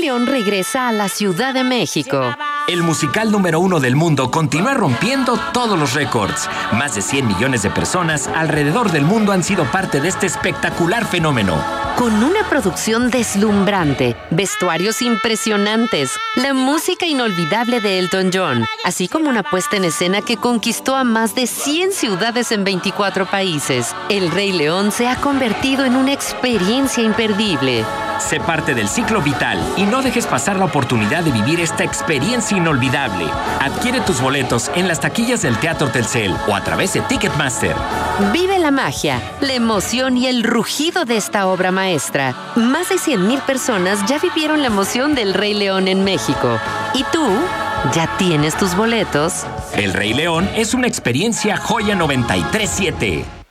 León regresa a la Ciudad de México. El musical número 1 del mundo continúa rompiendo todos los récords. Más de 100 millones de personas alrededor del mundo han sido parte de este espectacular fenómeno. Con una producción deslumbrante, vestuarios impresionantes, la música inolvidable de Elton John, así como una puesta en escena que conquistó a más de 100 ciudades en 24 países, El Rey León se ha convertido en una experiencia imperdible. Sé parte del ciclo vital y no dejes pasar la oportunidad de vivir esta experiencia inolvidable. Adquiere tus boletos en las taquillas del Teatro Telcel o a través de Ticketmaster. Vive la magia, la emoción y el rugido de esta obra maestra. Más de 100,000 personas ya vivieron la emoción del Rey León en México. ¿Y tú? ¿Ya tienes tus boletos? El Rey León es una experiencia Joya 93.7.